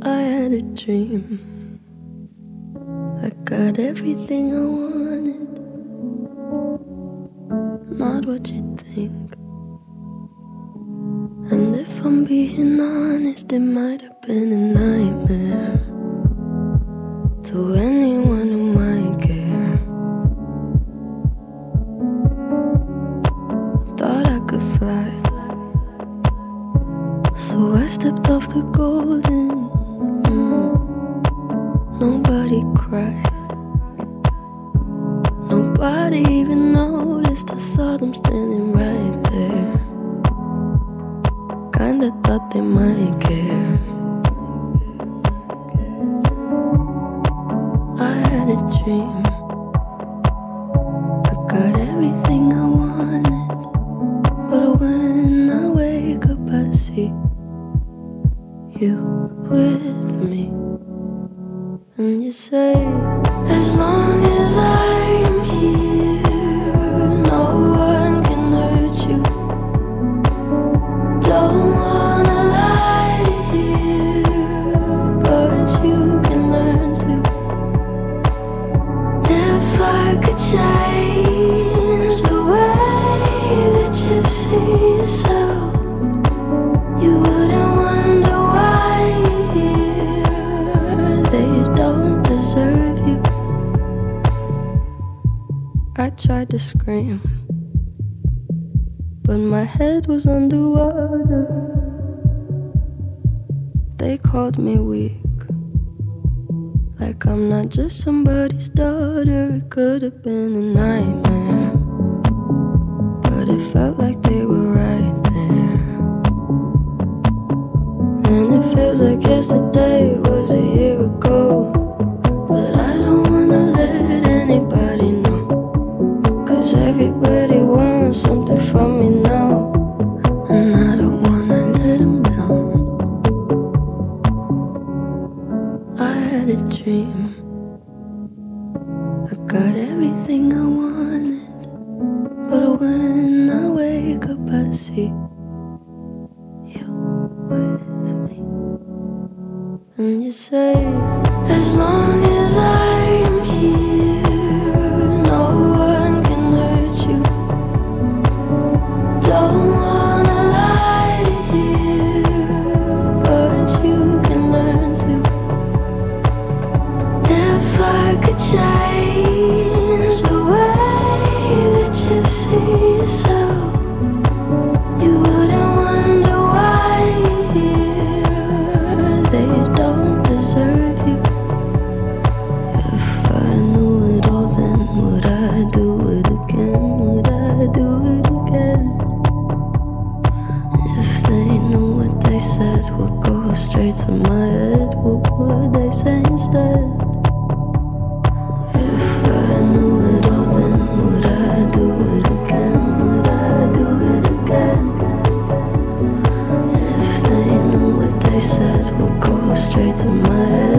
I had a dream. I got everything I wanted, not what you think. And if I'm being honest, it might have been a nightmare to anyone who might care. Thought I could fly, so I stepped off the golden. Nobody cried, nobody even noticed. I saw them standing right there. Kinda thought they might care. I had a dream. I got everything I wanted, but when I wake up I see you with me. And you say, as long as I'm here, no one can hurt you. Don't wanna lie here, but you can learn to. If I could change the way that you see yourself, you wouldn't wonder why they don't deserve you. I tried to scream, but my head was underwater. They called me weak, like I'm not just somebody's daughter. It could have been a nightmare, but it felt like they were right there. And it feels like yesterday was a year ago, but I don't wanna let anybody know, 'cause everybody wants something from me now, and I don't wanna let them down. I had a dream. I got everything I wanted, but when I wake up I see you with me. And you say, as long as I'm here, no one can hurt you. Don't wanna lie here, but you can learn to. If I could change the way that you see yourself, you wouldn't wonder why they don't deserve you. If I knew it all, then would I do it again? Would I do it again? If they knew what they said would go straight to my head, what would they say instead? If I knew it all, then would I do it again? Would I do it again? If they knew what they said would go straight to my head,